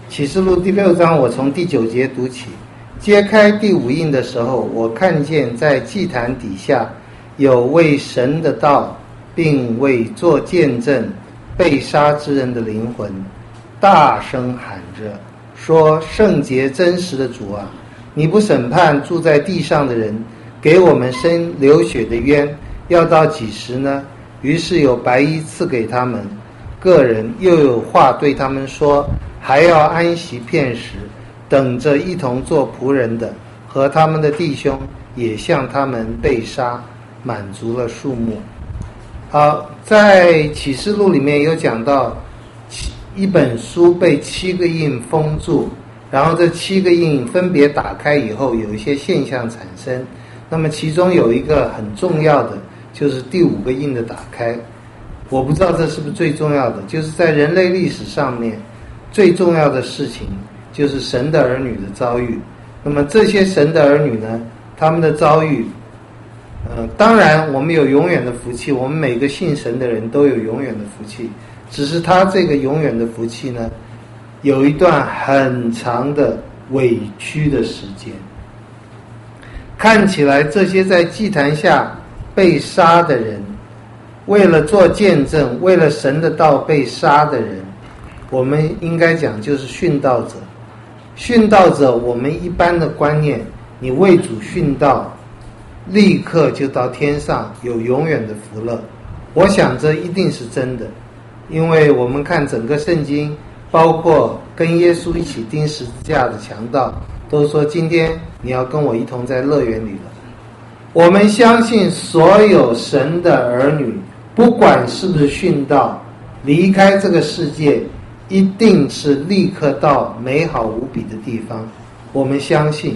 启示录第6章，我从第9节读起。揭开第5印的时候，我看见在祭坛底下有为神的道并为做见证被杀之人的灵魂，大声喊着说：圣洁真实的主啊，你不审判住在地上的人，给我们伸流血的冤，要到几时呢？于是有白衣赐给他们个人，又有话对他们说，还要安息片时，等着一同做仆人的和他们的弟兄也向他们被杀，满足了数目。好，在启示录里面有讲到一本书被7个印封住，然后这7个印分别打开以后有一些现象产生，那么其中有一个很重要的就是第5个印的打开。我不知道这是不是最重要的，就是在人类历史上面最重要的事情就是神的儿女的遭遇。那么这些神的儿女呢，他们的遭遇当然我们有永远的福气，我们每个信神的人都有永远的福气，只是他这个永远的福气呢，有一段很长的委屈的时间。看起来这些在祭坛下被杀的人，为了做见证，为了神的道被杀的人，我们应该讲就是殉道者。殉道者，我们一般的观念，你为主殉道，立刻就到天上有永远的福乐。我想这一定是真的，因为我们看整个圣经，包括跟耶稣一起钉十字架的强盗，都说今天你要跟我一同在乐园里了。我们相信所有神的儿女，不管是不是殉道，离开这个世界，一定是立刻到美好无比的地方，我们相信。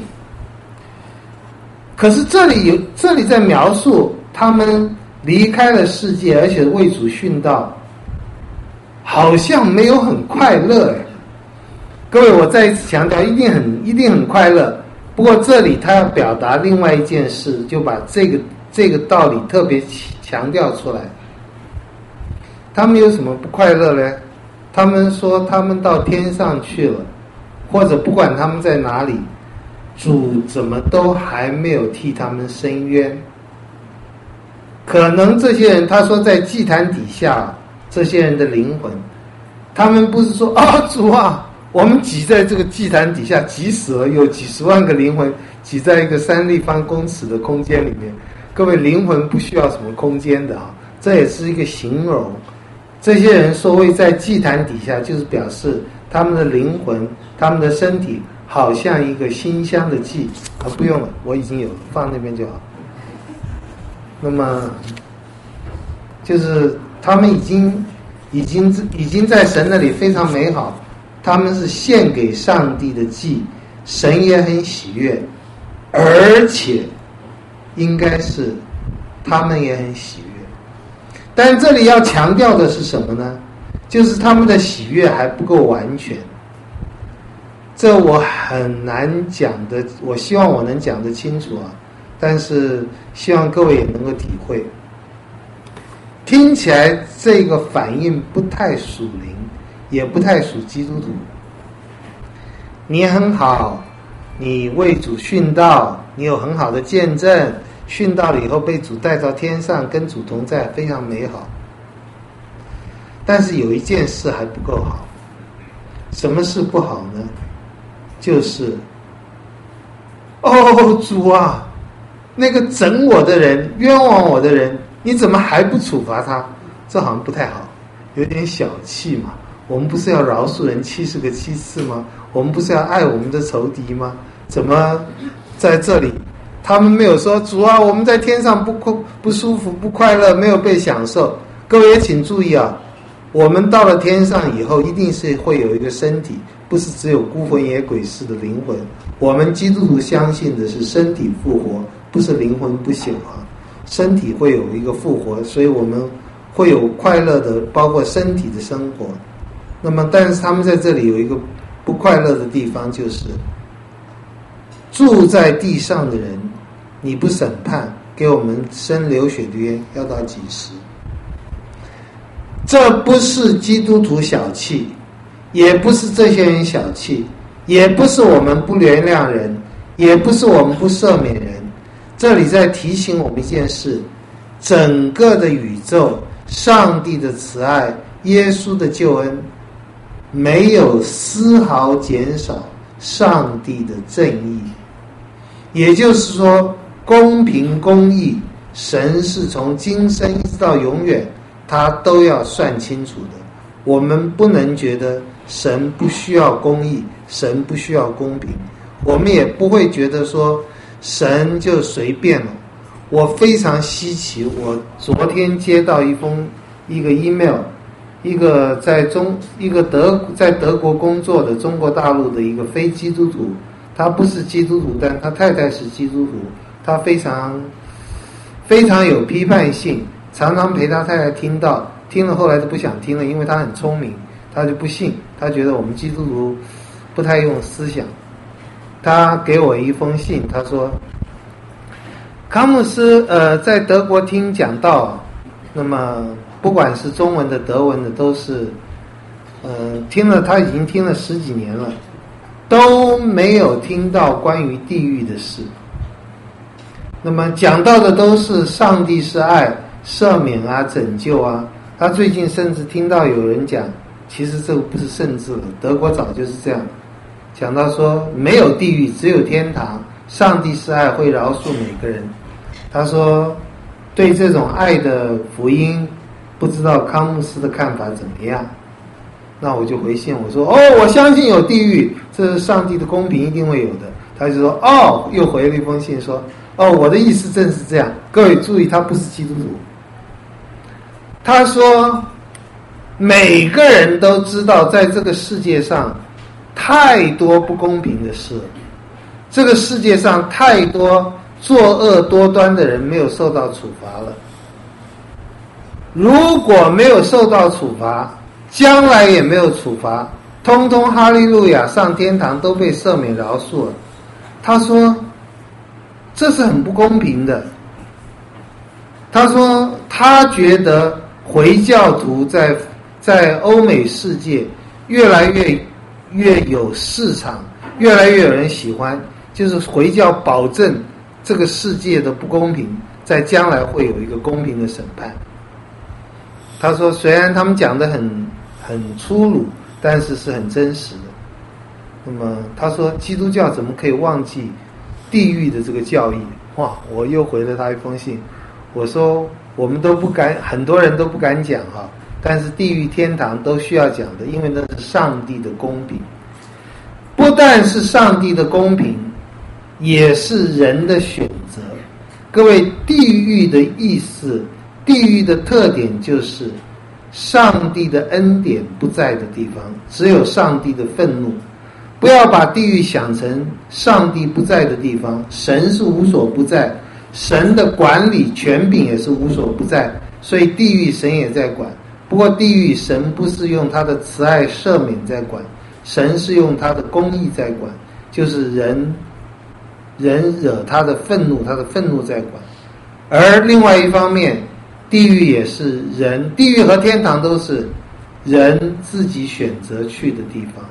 可是这里在描述他们离开了世界，而且为主殉道，好像没有很快乐。各位，我再一次强调，一定很快乐。不过这里他要表达另外一件事，就把这个道理特别强调出来。他们有什么不快乐呢？他们说他们到天上去了，或者不管他们在哪里，主怎么都还没有替他们伸冤。可能这些人，他说在祭坛底下，这些人的灵魂，他们不是说主啊，我们挤在这个祭坛底下挤死了，有几十万个灵魂挤在一个3立方公尺的空间里面。各位，灵魂不需要什么空间的这也是一个形容。这些人所谓在祭坛底下，就是表示他们的灵魂，他们的身体好像一个馨香的祭不用了，我已经有了，放那边就好。那么就是他们已经在神那里非常美好，他们是献给上帝的祭，神也很喜悦，而且应该是他们也很喜悦。但这里要强调的是什么呢？就是他们的喜悦还不够完全。这我很难讲的，我希望我能讲得清楚但是希望各位也能够体会。听起来这个反应不太属灵，也不太属基督徒。你很好，你为主殉道，你有很好的见证，殉道了以后被主带到天上，跟主同在，非常美好。但是有一件事还不够好。什么事不好呢？就是主啊，那个整我的人，冤枉我的人，你怎么还不处罚他？这好像不太好，有点小气嘛。我们不是要饶恕人70个7次吗？我们不是要爱我们的仇敌吗？怎么在这里他们没有说，主啊，我们在天上不舒服不快乐，没有被享受。各位也请注意我们到了天上以后，一定是会有一个身体，不是只有孤魂野鬼似的灵魂。我们基督徒相信的是身体复活，不是灵魂不朽身体会有一个复活，所以我们会有快乐的，包括身体的生活。那么但是他们在这里有一个不快乐的地方，就是住在地上的人，你不审判，给我们伸流血的冤，要到几时？这不是基督徒小气， 也不是这些人小气，也不是我们不原谅人，也不是我们不赦免人。这里在提醒我们一件事，整个的宇宙，上帝的慈爱，耶稣的救恩，没有丝毫减少上帝的正义。也就是说，公平公义，神是从今生一直到永远，他都要算清楚的。我们不能觉得神不需要公义，神不需要公平，我们也不会觉得说神就随便了。我非常稀奇，我昨天接到一个 email， 一个在德国工作的中国大陆的一个非基督徒，他不是基督徒，但他太太是基督徒，他非常有批判性，常常陪他太太听了后来就不想听了，因为他很聪明，他就不信，他觉得我们基督徒不太用思想。他给我一封信，他说康姆斯在德国听讲道，那么不管是中文的德文的都是他已经听了10几年了，都没有听到关于地狱的事。那么讲到的都是上帝是爱，赦免啊，拯救啊。他最近甚至听到有人讲，其实这个不是甚至了，德国早就是这样讲到说没有地狱，只有天堂，上帝是爱，会饶恕每个人。他说对这种爱的福音，不知道康姆斯的看法怎么样。那我就回信我说我相信有地狱，这是上帝的公平，一定会有的。他就说又回了一封信说我的意思正是这样。各位注意，他不是基督徒。他说每个人都知道在这个世界上太多不公平的事，这个世界上太多作恶多端的人没有受到处罚了。如果没有受到处罚，将来也没有处罚，通通哈利路亚上天堂，都被赦免饶恕了。他说这是很不公平的。他说他觉得回教徒在欧美世界越来越有市场，越来越有人喜欢，就是回教保证这个世界的不公平在将来会有一个公平的审判。他说虽然他们讲得很粗鲁，但是是很真实的。那么他说基督教怎么可以忘记地狱的这个教义？我又回了他一封信，我说我们都不敢，很多人都不敢讲但是地狱天堂都需要讲的，因为那是上帝的公平。不但是上帝的公平，也是人的选择。各位，地狱的意思，地狱的特点就是上帝的恩典不在的地方，只有上帝的愤怒。不要把地狱想成上帝不在的地方，神是无所不在，神的管理权柄也是无所不在，所以地狱神也在管。不过地狱神不是用他的慈爱赦免在管，神是用他的公义在管，就是人惹他的愤怒，他的愤怒在管。而另外一方面，地狱也是人，地狱和天堂都是人自己选择去的地方。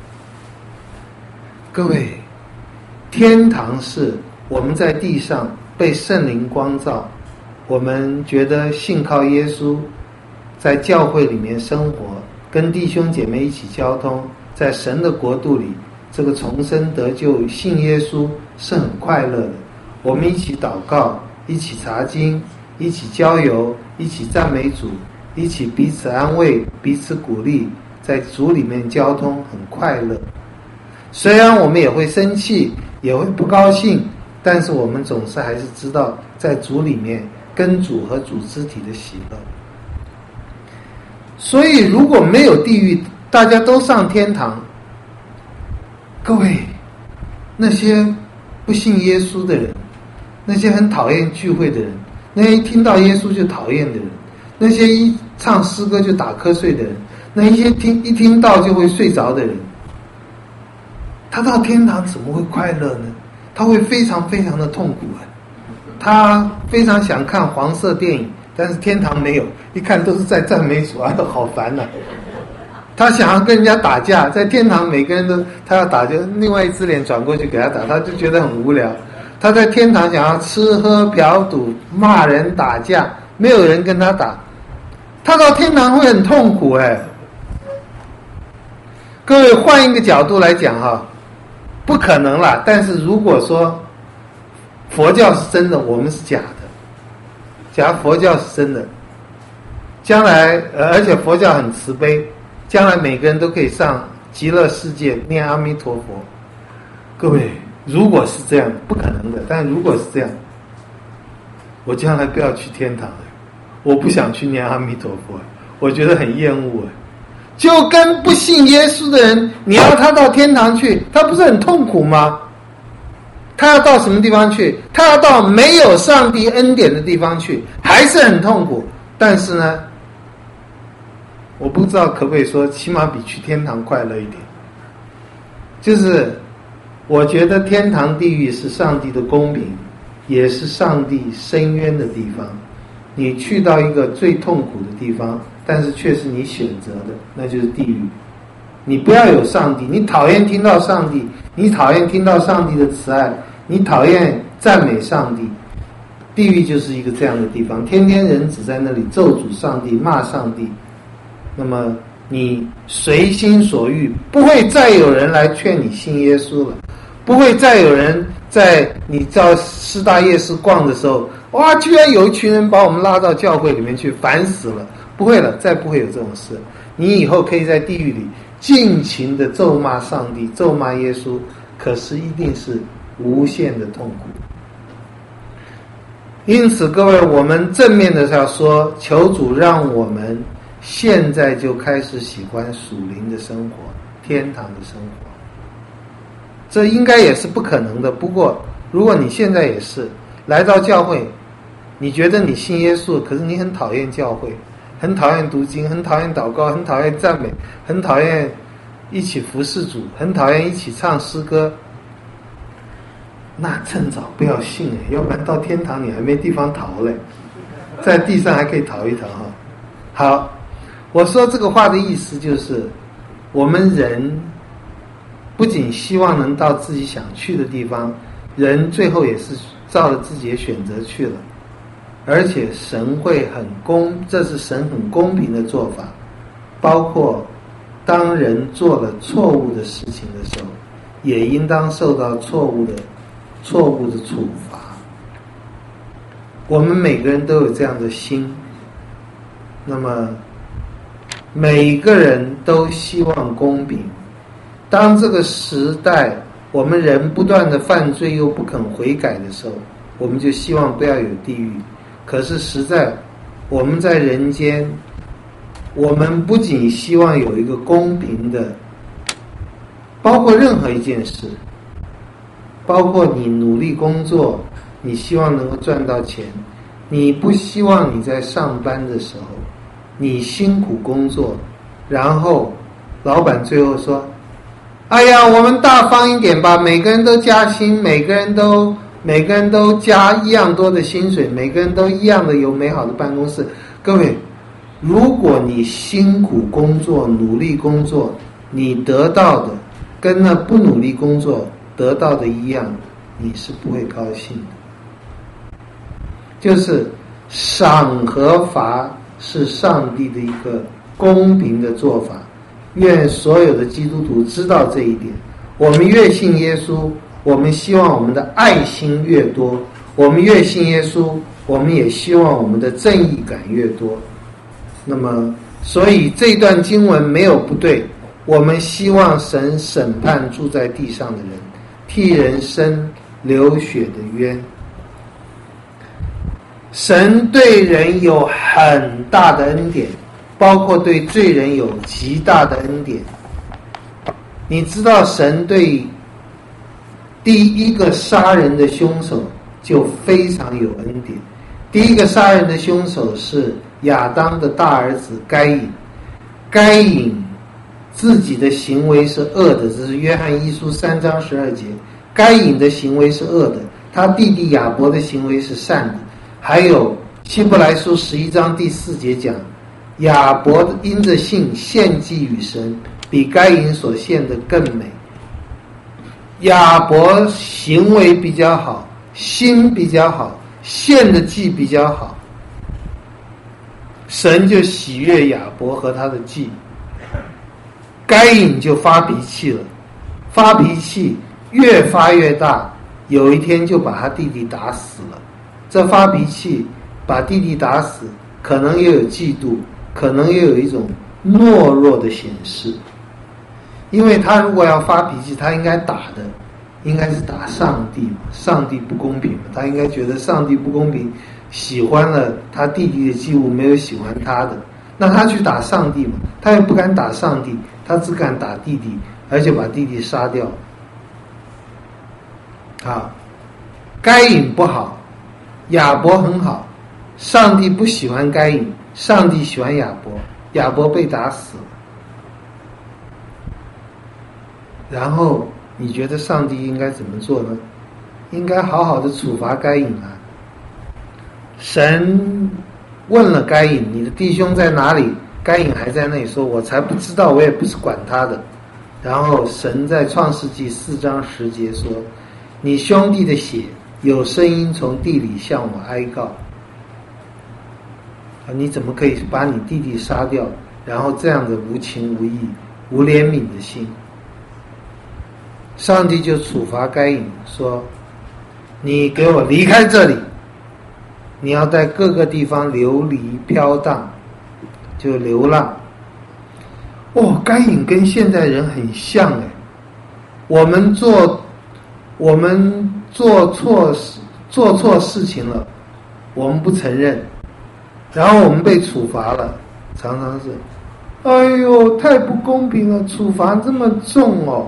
各位，天堂是我们在地上被圣灵光照，我们觉得信靠耶稣，在教会里面生活，跟弟兄姐妹一起交通，在神的国度里，这个重生得救信耶稣是很快乐的。我们一起祷告，一起查经，一起交友，一起赞美主，一起彼此安慰，彼此鼓励，在主里面交通很快乐。虽然我们也会生气，也会不高兴，但是我们总是还是知道在主里面跟主和主肢体的喜乐。所以如果没有地狱，大家都上天堂，各位，那些不信耶稣的人，那些很讨厌聚会的人，那些一听到耶稣就讨厌的人，那些一唱诗歌就打瞌睡的人，那一些一听到就会睡着的人，他到天堂怎么会快乐呢？他会非常非常的痛苦他非常想看黄色电影，但是天堂没有，一看都是在赞美主好烦他想要跟人家打架，在天堂每个人都他要打，就另外一只脸转过去给他打，他就觉得很无聊。他在天堂想要吃喝嫖赌骂人打架，没有人跟他打，他到天堂会很痛苦哎。各位换一个角度来讲哈，不可能啦。但是如果说佛教是真的，我们是假的。假如佛教是真的，将来而且佛教很慈悲，将来每个人都可以上极乐世界念阿弥陀佛。各位，如果是这样，不可能的，但如果是这样，我将来不要去天堂了，我不想去念阿弥陀佛，我觉得很厌恶。就跟不信耶稣的人，你要他到天堂去，他不是很痛苦吗？他要到什么地方去？他要到没有上帝恩典的地方去，还是很痛苦。但是呢，我不知道可不可以说，起码比去天堂快乐一点。就是我觉得天堂地狱是上帝的公平，也是上帝深渊的地方。你去到一个最痛苦的地方，但是却是你选择的，那就是地狱。你不要有上帝，你讨厌听到上帝，你讨厌听到上帝的慈爱，你讨厌赞美上帝，地狱就是一个这样的地方，天天人只在那里咒诅上帝骂上帝。那么你随心所欲，不会再有人来劝你信耶稣了，不会再有人在你到师大夜市逛的时候，哇，居然有一群人把我们拉到教会里面去，烦死了。不会了，再不会有这种事。你以后可以在地狱里尽情的咒骂上帝，咒骂耶稣，可是一定是无限的痛苦。因此各位，我们正面的要说，求主让我们现在就开始喜欢属灵的生活，天堂的生活。这应该也是不可能的，不过如果你现在也是来到教会，你觉得你信耶稣，可是你很讨厌教会，很讨厌读经，很讨厌祷告，很讨厌赞美，很讨厌一起服侍主，很讨厌一起唱诗歌，那趁早不要信要不然到天堂你还没地方逃嘞，在地上还可以逃一逃哈。好，我说这个话的意思就是，我们人不仅希望能到自己想去的地方，人最后也是照了自己的选择去了。而且神会这是神很公平的做法，包括当人做了错误的事情的时候，也应当受到错误的处罚。我们每个人都有这样的心，那么每个人都希望公平。当这个时代我们人不断的犯罪又不肯悔改的时候，我们就希望不要有地狱。可是实在我们在人间，我们不仅希望有一个公平的，包括任何一件事，包括你努力工作，你希望能够赚到钱，你不希望你在上班的时候你辛苦工作，然后老板最后说，哎呀，我们大方一点吧，每个人都加薪，每个人都加一样多的薪水，每个人都一样的有美好的办公室。各位，如果你辛苦工作努力工作，你得到的跟那不努力工作得到的一样，你是不会高兴的。就是赏和罚是上帝的一个公平的做法，愿所有的基督徒知道这一点。我们越信耶稣，我们希望我们的爱心越多，我们越信耶稣，我们也希望我们的正义感越多。那么所以这段经文没有不对，我们希望神审判住在地上的人，替人伸流血的冤。神对人有很大的恩典，包括对罪人有极大的恩典。你知道神对第一个杀人的凶手就非常有恩典。第一个杀人的凶手是亚当的大儿子该隐。该隐自己的行为是恶的，这是约翰一书3章12节。该隐的行为是恶的，他弟弟亚伯的行为是善的。还有希伯来书11章第4节讲， 亚伯因着信献祭与神，比该隐所献的更美。亚伯行为比较好，心比较好，献的祭比较好，神就喜悦亚伯和他的祭。该隐就发脾气了，发脾气越发越大，有一天就把他弟弟打死了。这发脾气把弟弟打死，可能也有嫉妒，可能也有一种懦弱的显示。因为他如果要发脾气，他应该打的应该是打上帝嘛，上帝不公平嘛，他应该觉得上帝不公平，喜欢了他弟弟的祭物，没有喜欢他的，那他去打上帝嘛，他也不敢打上帝，他只敢打弟弟，而且把弟弟杀掉。该隐不好，亚伯很好，上帝不喜欢该隐，上帝喜欢亚伯，亚伯被打死了。然后你觉得上帝应该怎么做呢？应该好好的处罚该隐啊。神问了该隐，你的弟兄在哪里？该隐还在那里说，我才不知道，我也不是管他的。然后神在创世纪4章10节说，你兄弟的血有声音从地里向我哀告。你怎么可以把你弟弟杀掉，然后这样的无情无义无怜悯的心？上帝就处罚该隐说，你给我离开这里，你要在各个地方流离飘荡，就流浪。该隐跟现代人很像哎，我们做错事情了，我们不承认，然后我们被处罚了，常常是哎呦太不公平了，处罚这么重哦。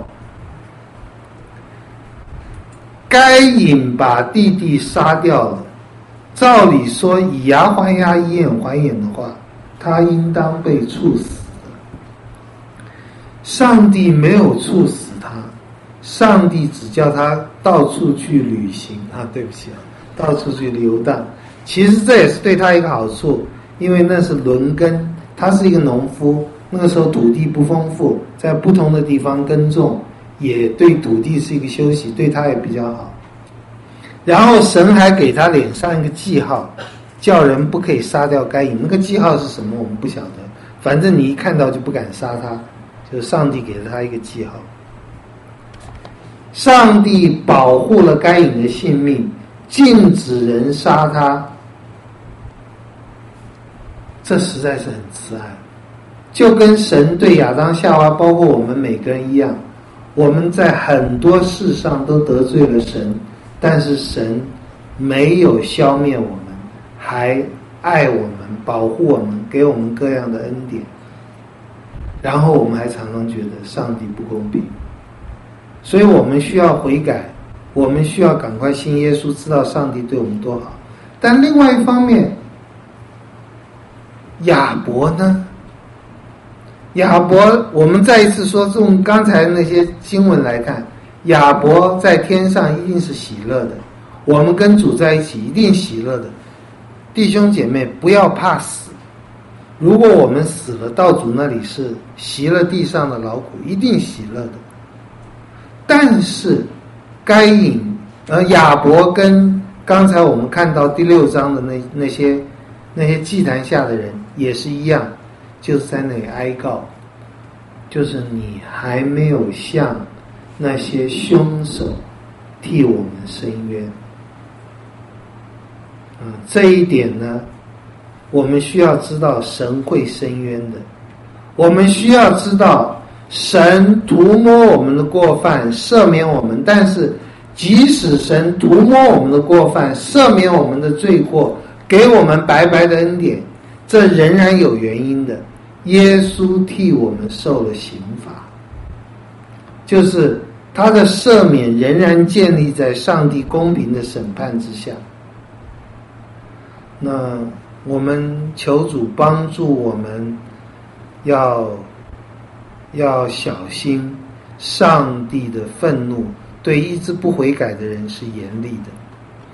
该隐把弟弟杀掉了，照理说以牙还牙以眼还眼的话，他应当被处死的。上帝没有处死他，上帝只叫他到处去旅行对不起到处去游荡。其实这也是对他一个好处，因为那是轮耕，他是一个农夫，那个时候土地不丰富，在不同的地方耕种也对土地是一个休息，对他也比较好。然后神还给他脸上一个记号，叫人不可以杀掉该隐。那个记号是什么我们不晓得，反正你一看到就不敢杀他，就是上帝给了他一个记号。上帝保护了该隐的性命，禁止人杀他，这实在是很慈爱。就跟神对亚当夏娃包括我们每个人一样，我们在很多事上都得罪了神，但是神没有消灭我们，还爱我们，保护我们，给我们各样的恩典。然后我们还常常觉得上帝不公平，所以我们需要悔改，我们需要赶快信耶稣，知道上帝对我们多好。但另外一方面，亚伯呢？亚伯，我们再一次说，从刚才那些经文来看，亚伯在天上一定是喜乐的，我们跟主在一起一定喜乐的。弟兄姐妹，不要怕死，如果我们死了到主那里是习了地上的劳苦，一定喜乐的。但是该隐亚伯跟刚才我们看到第6章的那些祭坛下的人也是一样，就是在那里哀告，就是你还没有向那些凶手替我们伸冤。这一点呢，我们需要知道神会伸冤的，我们需要知道神涂抹我们的过犯，赦免我们，但是即使神涂抹我们的过犯，赦免我们的罪过，给我们白白的恩典，这仍然有原因的。耶稣替我们受了刑罚，就是他的赦免仍然建立在上帝公平的审判之下。那我们求主帮助我们要小心，上帝的愤怒对一直不悔改的人是严厉的。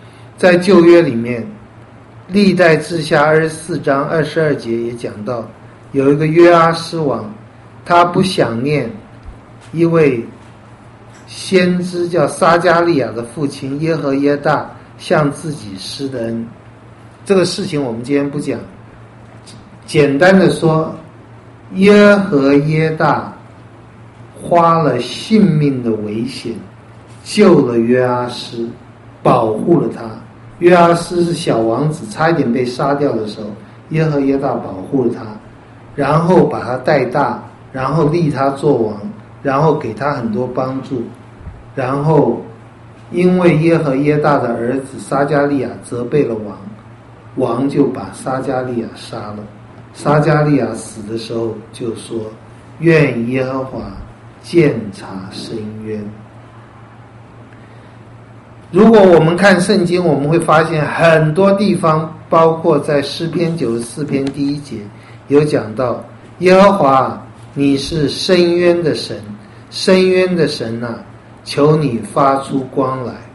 在旧约里面，历代志下24章22节也讲到， 有一个约阿施王，他不想念一位先知叫撒迦利亚的父亲耶和耶大向自己施的恩。这个事情我们今天不讲，简单的说，耶和耶大花了性命的危险救了约阿施，保护了他。约阿施是小王子，差一点被杀掉的时候，耶和耶大保护了他，然后把他带大，然后立他做王，然后给他很多帮助，然后因为耶和耶大的儿子撒迦利亚责备了王，王就把撒迦利亚杀了。撒迦利亚死的时候就说，愿耶和华鉴察深渊。如果我们看圣经，我们会发现很多地方，包括在诗篇94篇第1节有讲到，耶和华你是深渊的神，深渊的神啊，求你发出光来。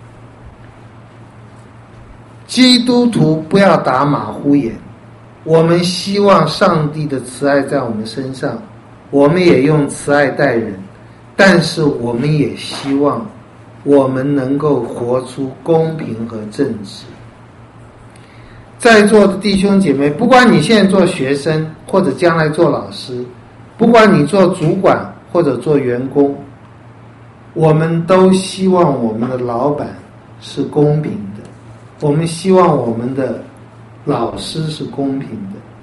基督徒不要打马虎眼，我们希望上帝的慈爱在我们身上，我们也用慈爱待人，但是我们也希望我们能够活出公平和正直。在座的弟兄姐妹，不管你现在做学生或者将来做老师，不管你做主管或者做员工，我们都希望我们的老板是公平的，我们希望我们的老师是公平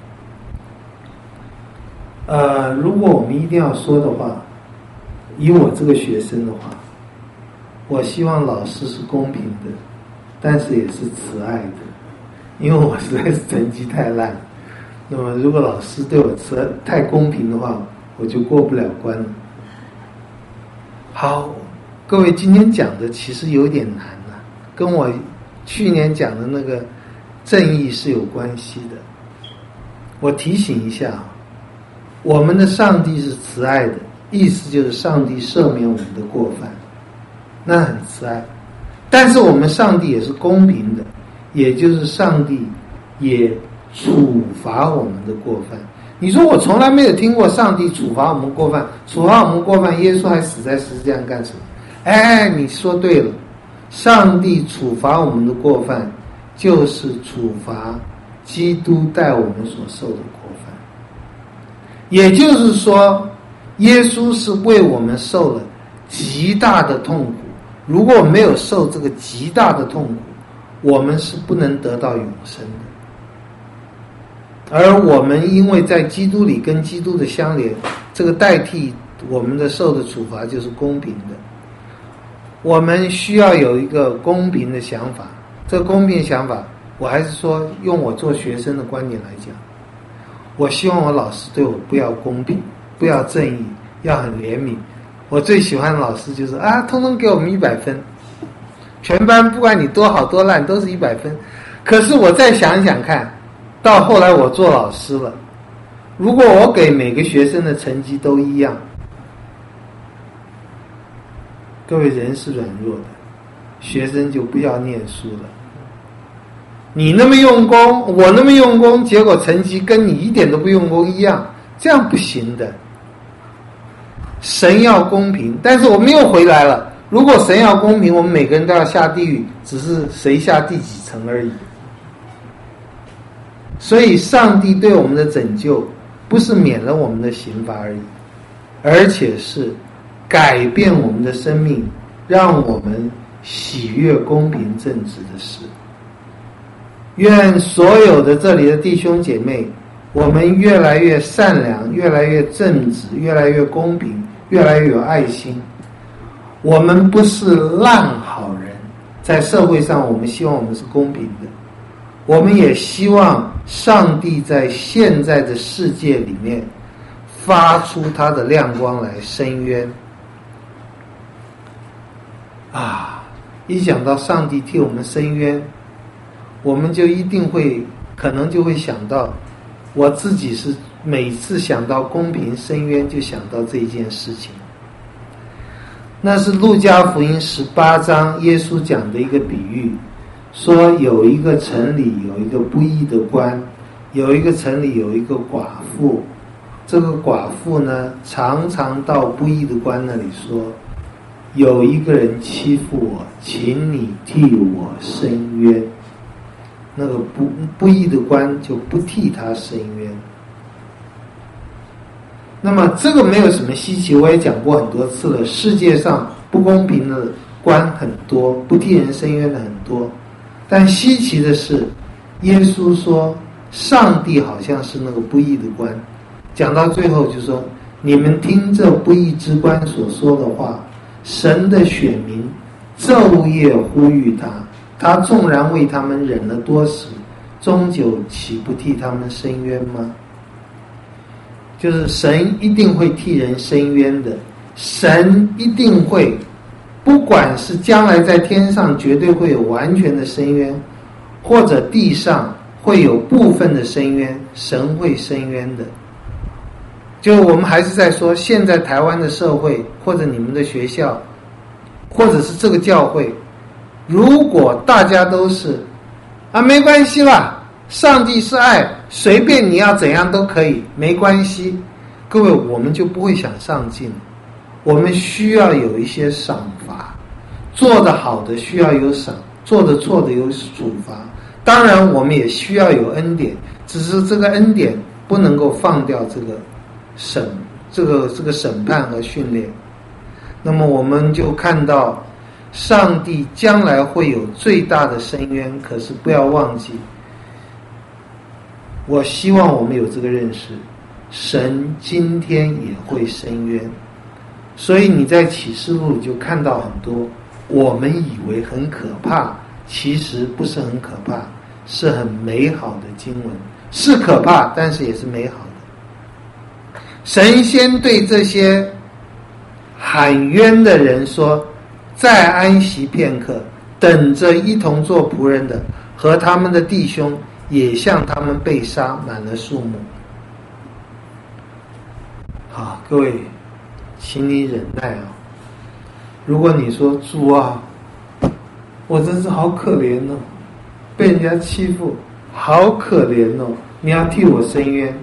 的。如果我们一定要说的话，以我这个学生的话，我希望老师是公平的，但是也是慈爱的，因为我实在是成绩太烂。那么如果老师对我太公平的话，我就过不了关了。好，各位，今天讲的其实有点难啊，跟我去年讲的那个正义是有关系的。我提醒一下，我们的上帝是慈爱的，意思就是上帝赦免我们的过犯，那很慈爱。但是我们上帝也是公平的，也就是上帝也处罚我们的过犯。你说我从来没有听过上帝处罚我们过犯，处罚我们过犯，耶稣还死在十字架上干什么？哎，你说对了，上帝处罚我们的过犯，就是处罚基督代我们所受的过犯。也就是说，耶稣是为我们受了极大的痛苦，如果没有受这个极大的痛苦，我们是不能得到永生的。而我们因为在基督里跟基督的相连，这个代替我们的受的处罚就是公平的。我们需要有一个公平的想法，这个公平的想法，我还是说用我做学生的观点来讲，我希望我老师对我不要公平，不要正义，要很怜悯。我最喜欢的老师就是通通给我们100分，全班不管你多好多烂都是100分。可是我再想想看，到后来我做老师了，如果我给每个学生的成绩都一样，各位，人是软弱的，学生就不要念书了。你那么用功，我那么用功，结果成绩跟你一点都不用功一样，这样不行的。神要公平，但是我们又回来了，如果神要公平，我们每个人都要下地狱，只是谁下第几层而已。所以上帝对我们的拯救不是免了我们的刑罚而已，而且是改变我们的生命，让我们喜悦公平正直的事。愿所有的这里的弟兄姐妹，我们越来越善良，越来越正直，越来越公平，越来越有爱心。我们不是烂好人，在社会上我们希望我们是公平的，我们也希望上帝在现在的世界里面发出他的亮光来伸冤。一想到上帝替我们伸冤，我们就一定会可能就会想到，我自己是每次想到公平伸冤就想到这一件事情。那是路加福音18章耶稣讲的一个比喻，说有一个城里有一个不义的官， 有一个城里有一个寡妇，这个寡妇呢，常常到不义的官那里说，有一个人欺负我，请你替我伸冤。那个不义的官就不替他伸冤。那么这个没有什么稀奇，我也讲过很多次了，世界上不公平的官很多，不替人伸冤的很多，但稀奇的是，耶稣说上帝好像是那个不义的官。讲到最后就说，你们听这不义之官所说的话，神的选民昼夜呼吁他，他纵然为他们忍了多时，终究岂不替他们伸冤吗？就是神一定会替人伸冤的，神一定会，不管是将来在天上绝对会有完全的伸冤，或者地上会有部分的伸冤，神会伸冤的。就我们还是在说，现在台湾的社会，或者你们的学校，或者是这个教会，如果大家都是没关系啦，上帝是爱，随便你要怎样都可以，没关系，各位，我们就不会想上进。我们需要有一些赏罚，做得好的需要有赏，做得错的有处罚。当然我们也需要有恩典，只是这个恩典不能够放掉这个审判和训练。那么我们就看到上帝将来会有最大的伸冤，可是不要忘记，我希望我们有这个认识，神今天也会伸冤。所以你在启示录就看到很多我们以为很可怕，其实不是很可怕，是很美好的经文，是可怕，但是也是美好的。神先对这些喊冤的人说，再安息片刻，等着一同做仆人的和他们的弟兄也像他们被杀满了数目。好，各位请你忍耐啊！如果你说主啊，我真是好可怜哦，被人家欺负，好可怜哦，你要替我伸冤。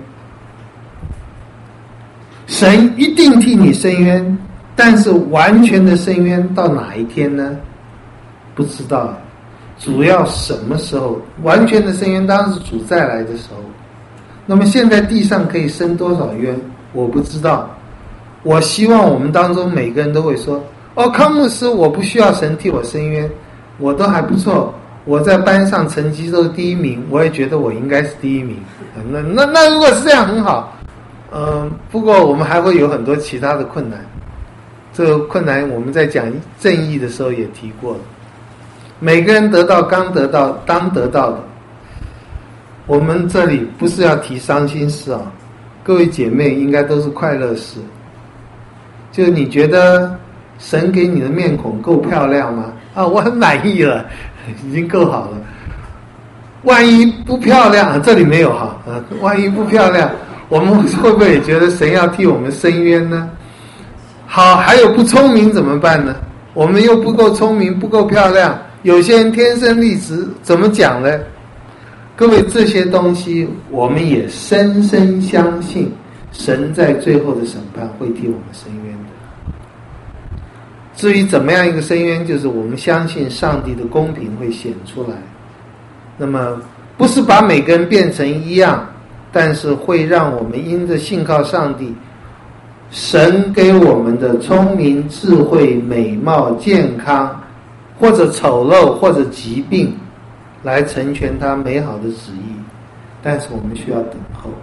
神一定替你伸冤，但是完全的伸冤到哪一天呢？不知道，主要什么时候完全的伸冤？当然是主再来的时候。那么现在地上可以伸多少冤，我不知道。我希望我们当中每个人都会说，康牧师，我不需要神替我伸冤，我都还不错，我在班上成绩都是第一名，我也觉得我应该是第一名。那如果是这样很好。不过我们还会有很多其他的困难，这个困难我们在讲正义的时候也提过了。每个人得到刚得到当得到的，我们这里不是要提伤心事啊，各位姐妹应该都是快乐事。就你觉得神给你的面孔够漂亮吗？我很满意了，已经够好了。万一不漂亮，这里没有哈，万一不漂亮，我们会不会也觉得神要替我们伸冤呢？好，还有不聪明怎么办呢？我们又不够聪明，不够漂亮，有些人天生丽质，怎么讲呢？各位，这些东西我们也深深相信，神在最后的审判会替我们伸冤的。至于怎么样一个伸冤，就是我们相信上帝的公平会显出来。那么不是把每个人变成一样，但是会让我们因着信靠上帝，神给我们的聪明、智慧、美貌、健康，或者丑陋，或者疾病，来成全他美好的旨意。但是我们需要等候，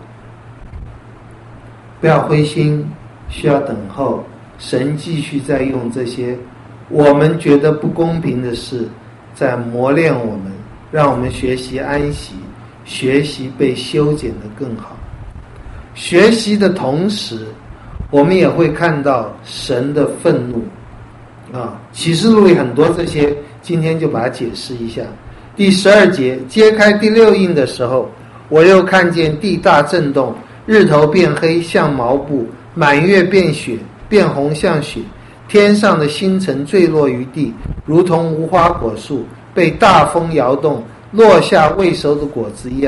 不要灰心，需要等候。神继续在用这些我们觉得不公平的事，在磨练我们，让我们学习安息，学习被修剪得更好。学习的同时，我们也会看到神的愤怒启示录里很多这些，今天就把它解释一下。第12节，揭开第6印的时候，我又看见地大震动，日头变黑像毛布，满月变血，变红像血，天上的星辰坠落于地，如同无花果树被大风摇动，落下未熟的果子一样。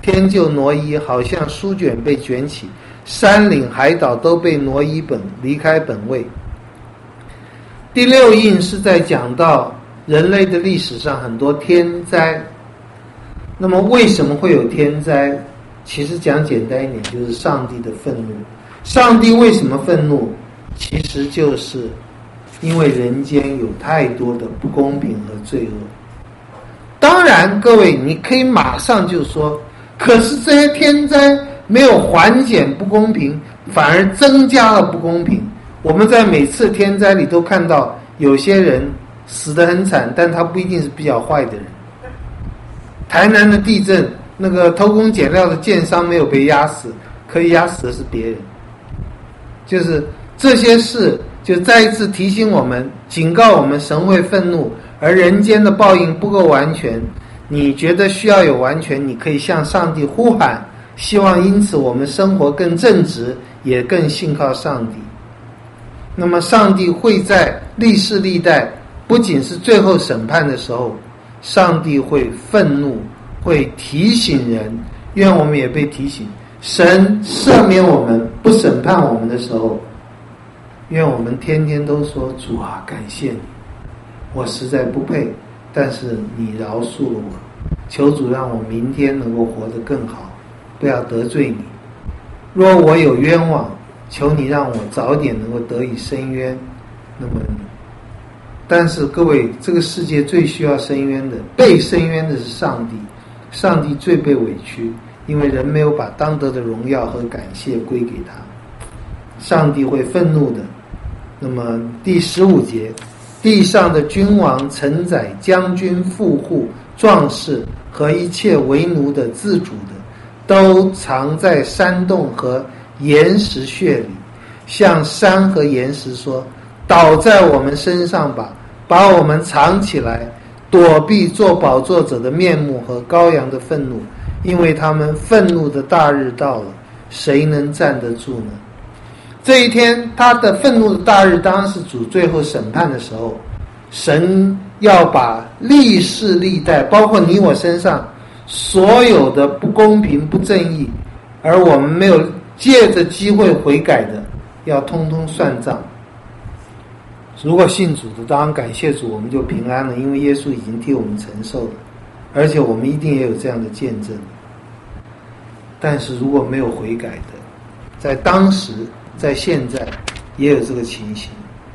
天就挪移，好像书卷被卷起，山岭海岛都被挪移离开本位。第六印是在讲到人类的历史上很多天灾。那么为什么会有天灾？其实讲简单一点，就是上帝的愤怒。上帝为什么愤怒？其实就是因为人间有太多的不公平和罪恶。当然各位你可以马上就说，可是这些天灾没有缓解不公平，反而增加了不公平。我们在每次天灾里都看到有些人死得很惨，但他不一定是比较坏的人。台南的地震，那个偷工减料的建商没有被压死，可以压死的是别人。就是这些事就再一次提醒我们，警告我们，神会愤怒，而人间的报应不够完全。你觉得需要有完全，你可以向上帝呼喊，希望因此我们生活更正直，也更信靠上帝。那么上帝会在历世历代，不仅是最后审判的时候，上帝会愤怒，会提醒人，愿我们也被提醒。神赦免我们，不审判我们的时候，愿我们天天都说，主啊，感谢你，我实在不配，但是你饶恕了我，求主让我明天能够活得更好，不要得罪你。若我有冤枉，求你让我早点能够得以伸冤。那么但是各位，这个世界最需要伸冤的，被伸冤的是上帝。上帝最被委屈，因为人没有把当得的荣耀和感谢归给他。上帝会愤怒的。那么第15节，地上的君王、臣宰、将军、富户、壮士和一切为奴的、自主的，都藏在山洞和岩石穴里，向山和岩石说，倒在我们身上吧，把我们藏起来，躲避做宝座者的面目和羔羊的愤怒，因为他们愤怒的大日到了，谁能站得住呢？这一天他的愤怒的大日当然是主最后审判的时候，神要把历世历代，包括你我身上所有的不公平不正义，而我们没有借着机会悔改的，要通通算账。如果信主的，当然感谢主，我们就平安了，因为耶稣已经替我们承受了，而且我们一定也有这样的见证。但是如果没有悔改的，在当时在现在也有这个情形，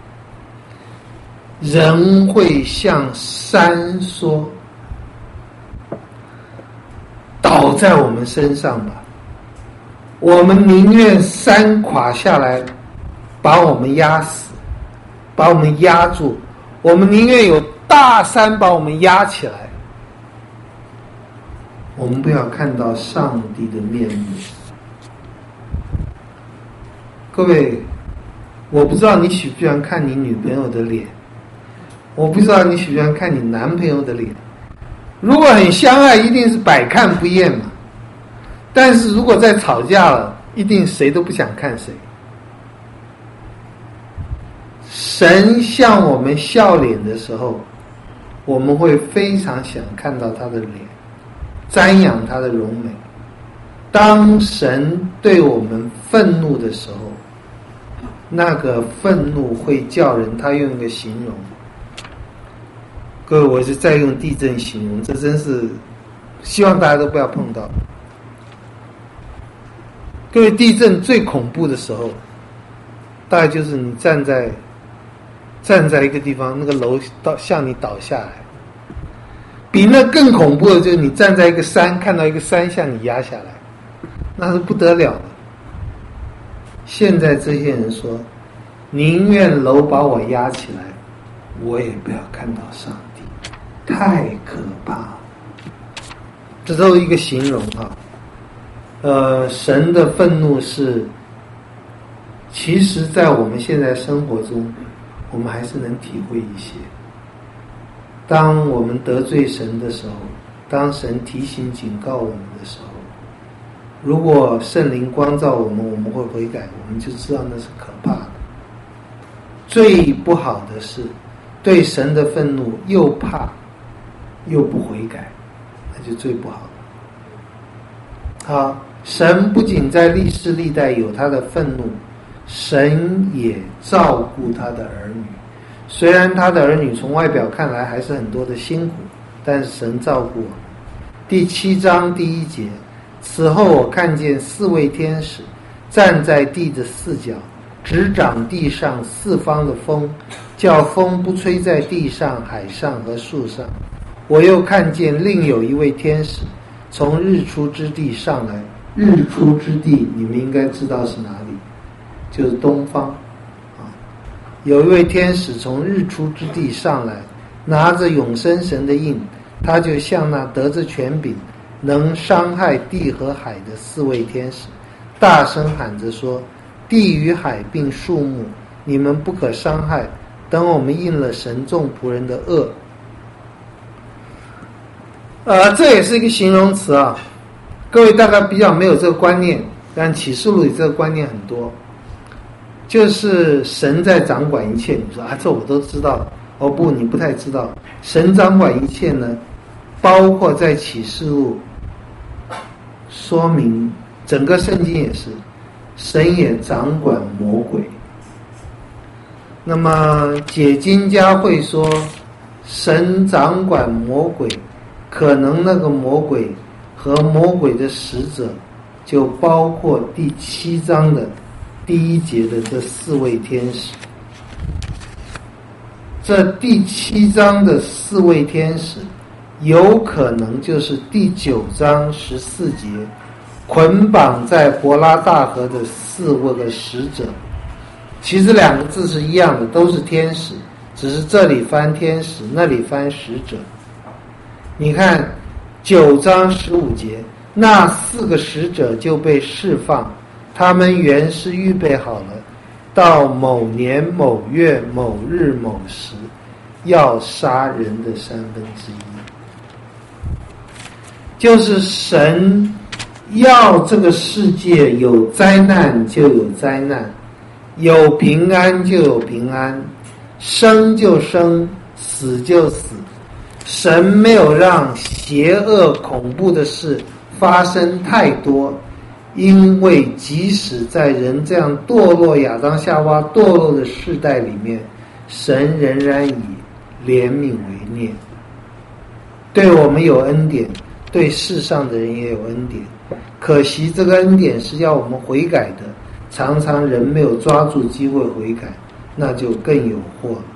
人会向山说，倒在我们身上吧，我们宁愿山垮下来把我们压死，把我们压住，我们宁愿有大山把我们压起来，我们不要看到上帝的面目。各位，我不知道你喜不喜欢看你女朋友的脸，我不知道你喜不喜欢看你男朋友的脸。如果很相爱，一定是百看不厌嘛。但是如果再吵架了，一定谁都不想看谁。神向我们笑脸的时候，我们会非常想看到他的脸，瞻仰他的荣美。当神对我们愤怒的时候，那个愤怒会叫人，他用一个形容，各位，我是在用地震形容，这真是希望大家都不要碰到。各位，地震最恐怖的时候，大概就是你站在一个地方，那个楼向你倒下来。比那更恐怖的就是你站在一个山，看到一个山向你压下来，那是不得了的。现在这些人说，宁愿楼把我压起来，我也不要看到上帝，太可怕了。这都是一个形容啊。神的愤怒是，其实在我们现在生活中，我们还是能体会一些。当我们得罪神的时候，当神提醒警告我们的时候，如果圣灵光照我们，我们会悔改，我们就知道那是可怕的。最不好的是对神的愤怒又怕又不悔改，那就最不好的。 好，神不仅在历世历代有他的愤怒，神也照顾他的儿女。虽然他的儿女从外表看来还是很多的辛苦，但是神照顾我们。第7章第1节，此后我看见4位天使站在地的4角，执掌地上4方的风，叫风不吹在地上、海上和树上。我又看见另有一位天使从日出之地上来。日出之地你们应该知道是哪里，就是东方。有一位天使从日出之地上来，拿着永生神的印，他就像那得着权柄能伤害地和海的4位天使，大声喊着说，地与海并树木你们不可伤害，等我们应了神众仆人的恶。这也是一个形容词啊，各位大概比较没有这个观念，但启示录里这个观念很多，就是神在掌管一切。你说这我都知道，不，你不太知道。神掌管一切呢，包括在启示录说明整个圣经也是，神也掌管魔鬼。那么解经家会说，神掌管魔鬼，可能那个魔鬼和魔鬼的使者就包括第7章的第1节的这4位天使。这第7章的4位天使有可能就是第9章14节捆绑在伯拉大河的4位个使者。其实2个字是一样的，都是天使，只是这里翻天使，那里翻使者。你看9章15节，那4个使者就被释放，他们原是预备好了，到某年某月某日某时要杀人的1/3。就是神要这个世界有灾难就有灾难，有平安就有平安，生就生，死就死。神没有让邪恶恐怖的事发生太多，因为即使在人这样堕落，亚当夏娃堕落的世代里面，神仍然以怜悯为念，对我们有恩典，对世上的人也有恩典。可惜这个恩典是要我们悔改的，常常人没有抓住机会悔改，那就更有祸了。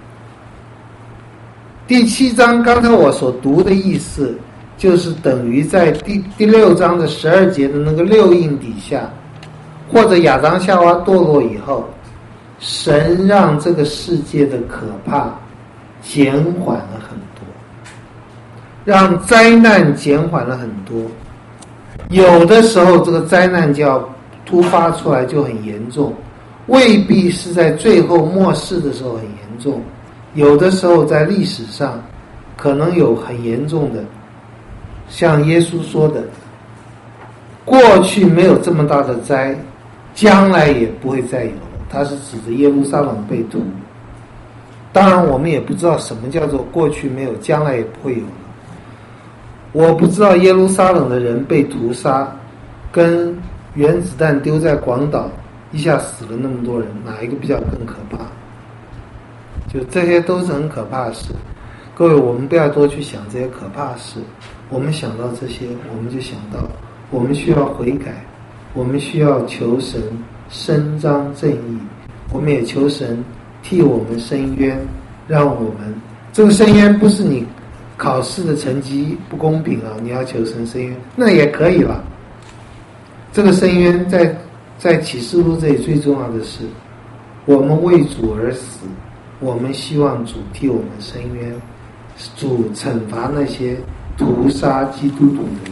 第7章刚才我所读的意思，就是等于在第6章的12节的那个6印底下，或者亚当夏娃堕落以后，神让这个世界的可怕减缓了很多，让灾难减缓了很多。有的时候这个灾难就要突发出来就很严重，未必是在最后末世的时候很严重，有的时候在历史上可能有很严重的，像耶稣说的，过去没有这么大的灾，将来也不会再有了。他是指着耶路撒冷被屠。当然我们也不知道什么叫做过去没有，将来也不会有了。我不知道耶路撒冷的人被屠杀跟原子弹丢在广岛一下死了那么多人，哪一个比较更可怕？就这些都是很可怕的事。各位，我们不要多去想这些可怕的事，我们想到这些，我们就想到我们需要悔改，我们需要求神伸张正义，我们也求神替我们伸冤，让我们这个伸冤不是你考试的成绩不公平啊，你要求神伸冤那也可以了。这个伸冤在启示录这里最重要的是，我们为主而死，我们希望主替我们伸冤，主惩罚那些屠杀基督徒的人。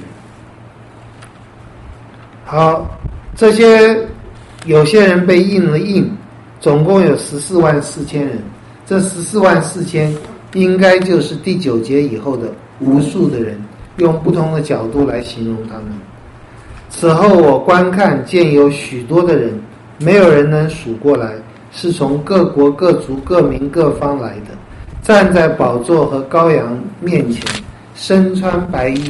好，这些有些人被印了印，总共有144000人，这144000应该就是第9节以后的无数的人，用不同的角度来形容他们。此后我观看，见有许多的人，没有人能数过来，是从各国各族各民各方来的，站在宝座和羔羊面前，身穿白衣，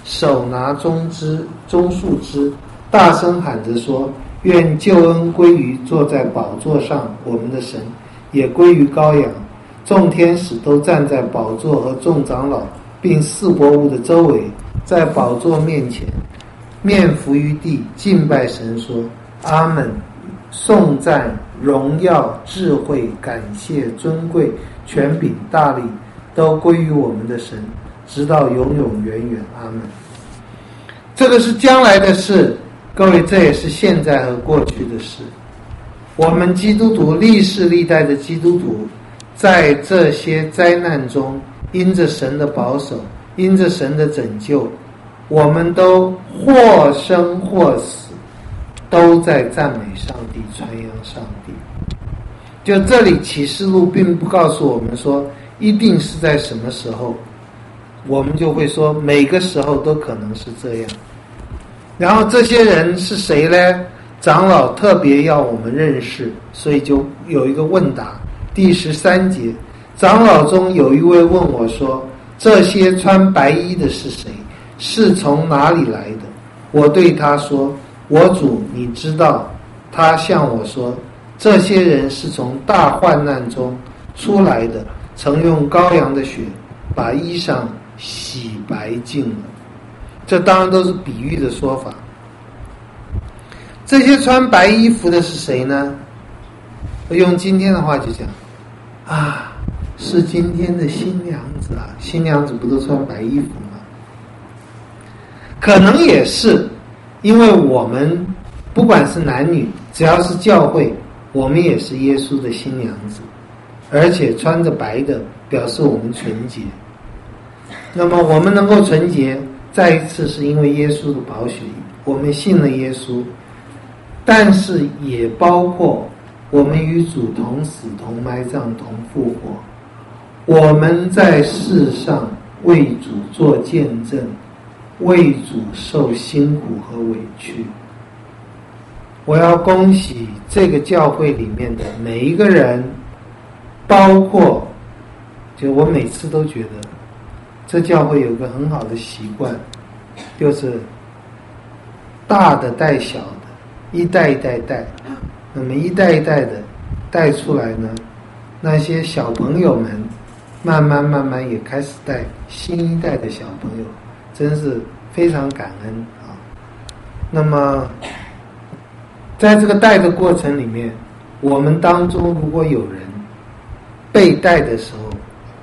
手拿棕树枝，大声喊着说：愿救恩归于坐在宝座上我们的神，也归于羔羊。众天使都站在宝座和众长老并四活物的周围，在宝座面前面伏于地，敬拜神说：阿们！颂赞、荣耀、智慧、感谢、尊贵、权柄、大力，都归于我们的神，直到永永远远。阿们。这个是将来的事，各位，这也是现在和过去的事。我们基督徒，历世历代的基督徒，在这些灾难中，因着神的保守，因着神的拯救，我们都或生或死，都在赞美上帝，传扬上帝。就这里启示录并不告诉我们说一定是在什么时候，我们就会说每个时候都可能是这样。然后这些人是谁呢？长老特别要我们认识，所以就有一个问答。第13节，长老中有一位问我说：这些穿白衣的是谁？是从哪里来的？我对他说：我主，你知道。他向我说：这些人是从大患难中出来的，曾用羔羊的血把衣裳洗白净了。这当然都是比喻的说法。这些穿白衣服的是谁呢？用今天的话就讲啊，是今天的新娘子啊，新娘子不都穿白衣服吗？可能也是因为我们不管是男女，只要是教会，我们也是耶稣的新娘子，而且穿着白的表示我们纯洁。那么我们能够纯洁，再一次是因为耶稣的宝血，我们信了耶稣，但是也包括我们与主同死、同埋葬、同复活。我们在世上为主做见证，为主受辛苦和委屈。我要恭喜这个教会里面的每一个人，包括就我每次都觉得这教会有个很好的习惯，就是大的带小的，一代一代带。那么一代一代的带出来呢，那些小朋友们慢慢也开始带新一代的小朋友，真是非常感恩啊。那么在这个带的过程里面，我们当中如果有人被带的时候，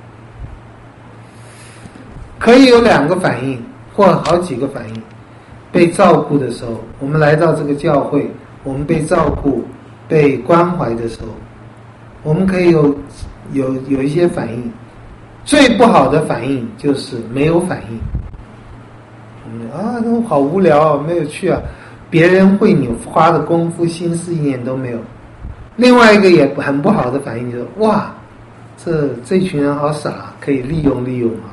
可以有2个反应或好几个反应。被照顾的时候，我们来到这个教会，我们被照顾被关怀的时候，我们可以有一些反应。最不好的反应就是没有反应。那好无聊啊，没有去啊，别人为你花的功夫心思一点都没有。另外一个也很不好的反应就是哇，这群人好傻，可以利用啊。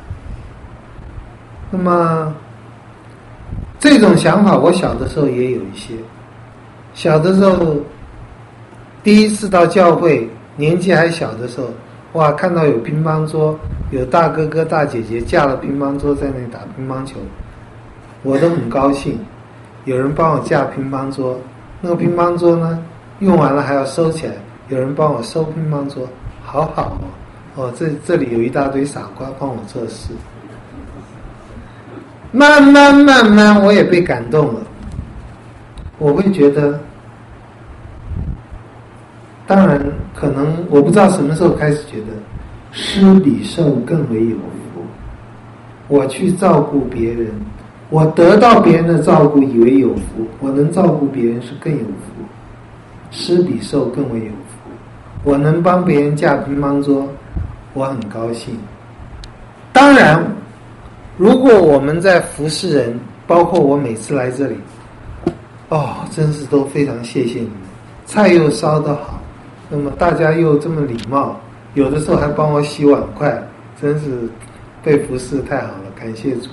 那么这种想法我小的时候也有一些。小的时候第一次到教会，年纪还小的时候，哇，看到有乒乓桌，有大哥哥大姐姐架了乒乓桌在那里打乒乓球，我都很高兴。有人帮我架乒乓桌，那个乒乓桌呢用完了还要收起来，有人帮我收乒乓桌，好好哦。这里有一大堆傻瓜帮我做事。慢慢我也被感动了。我会觉得，当然可能我不知道什么时候开始觉得施比受更为有福。我去照顾别人，我得到别人的照顾以为有福，我能照顾别人是更有福。施比受更为有福。我能帮别人架乒乓桌，我很高兴。当然如果我们在服侍人，包括我每次来这里，真是都非常谢谢你们，菜又烧得好，那么大家又这么礼貌，有的时候还帮我洗碗筷，真是被服侍太好了，感谢主。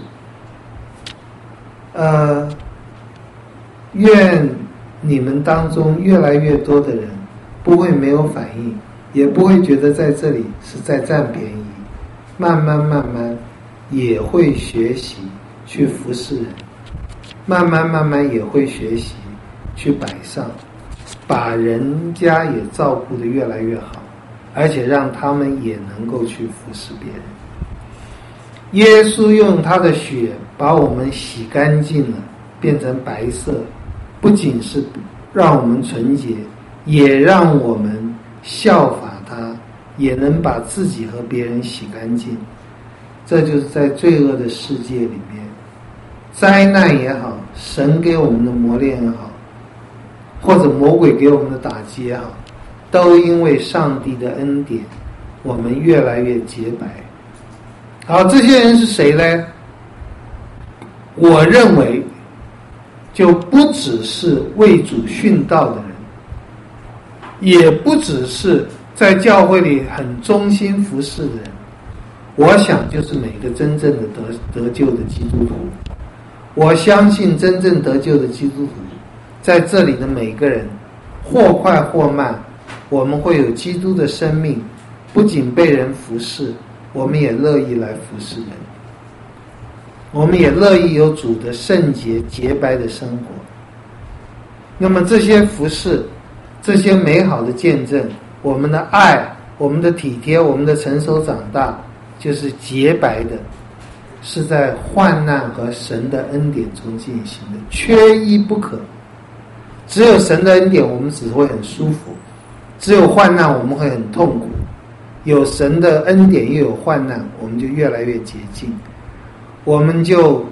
愿你们当中越来越多的人不会没有反应，也不会觉得在这里是在占便宜，慢慢也会学习去服侍人，慢慢也会学习去摆上，把人家也照顾得越来越好，而且让他们也能够去服侍别人。耶稣用他的血把我们洗干净了，变成白色，不仅是让我们纯洁，也让我们效法他，也能把自己和别人洗干净。这就是在罪恶的世界里面，灾难也好，神给我们的磨练也好，或者魔鬼给我们的打击也好，都因为上帝的恩典，我们越来越洁白。好，这些人是谁呢？我认为就不只是为主殉道的人，也不只是在教会里很忠心服侍的人，我想就是每个真正的得救的基督徒。我相信真正得救的基督徒在这里的每个人，或快或慢，我们会有基督的生命，不仅被人服侍，我们也乐意来服侍人，我们也乐意有主的圣洁洁白的生活。那么这些服侍，这些美好的见证，我们的爱，我们的体贴，我们的成熟长大，就是洁白的，是在患难和神的恩典中进行的，缺一不可。只有神的恩典，我们只会很舒服；只有患难，我们会很痛苦。有神的恩典，又有患难，我们就越来越洁净。我们就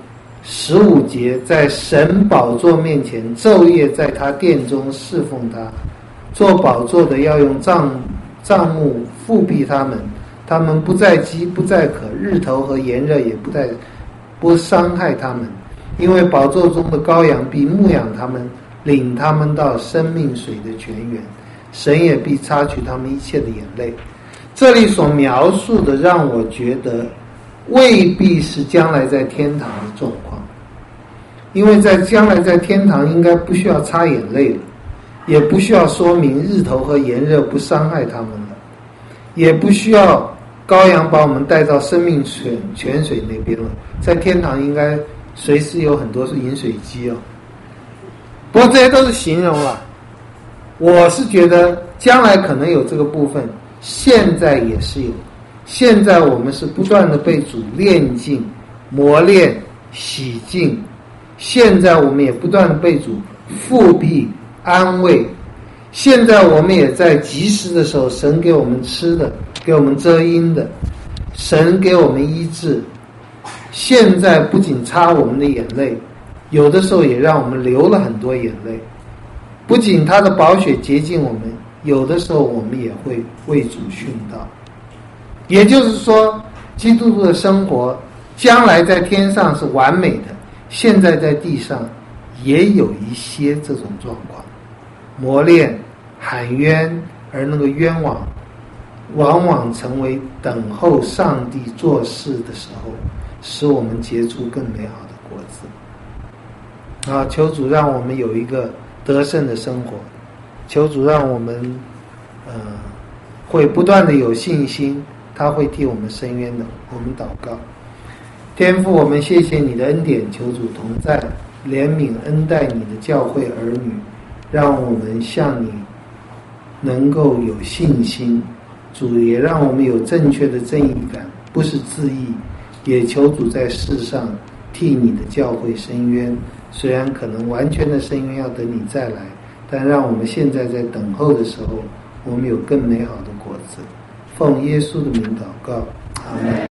15节在神宝座面前昼夜在他殿中侍奉他，做宝座的要用帐幕覆庇他们，他们不再饥不再渴，日头和炎热也不伤害他们，因为宝座中的羔羊必牧养他们，领他们到生命水的泉源，神也必擦去他们一切的眼泪。这里所描述的让我觉得未必是将来在天堂的状况，因为在将来在天堂应该不需要擦眼泪了，也不需要说明日头和炎热不伤害他们了，也不需要羔羊把我们带到生命泉水那边了。在天堂应该随时有很多是饮水机哦。不过这些都是形容了，我是觉得将来可能有这个部分，现在也是有。现在我们是不断的被主炼净、磨练、洗净，现在我们也不断的被主复辟、安慰。现在我们也在及时的时候，神给我们吃的，给我们遮阴的，神给我们医治。现在不仅擦我们的眼泪，有的时候也让我们流了很多眼泪。不仅他的宝血洁净我们，有的时候我们也会为主殉道。也就是说，基督徒的生活将来在天上是完美的，现在在地上也有一些这种状况，磨练、喊冤，而那个冤枉往往成为等候上帝做事的时候，使我们结出更美好的果子。求主让我们有一个得胜的生活，求主让我们会不断的有信心，他会替我们伸冤的。我们祷告。天父，我们谢谢你的恩典，求主同在，怜悯恩待你的教会儿女，让我们向你能够有信心。主也让我们有正确的正义感，不是自义，也求主在世上替你的教会伸冤，虽然可能完全的伸冤要等你再来，但让我们现在在等候的时候，我们有更美好的果子。奉耶稣的名祷告，阿们。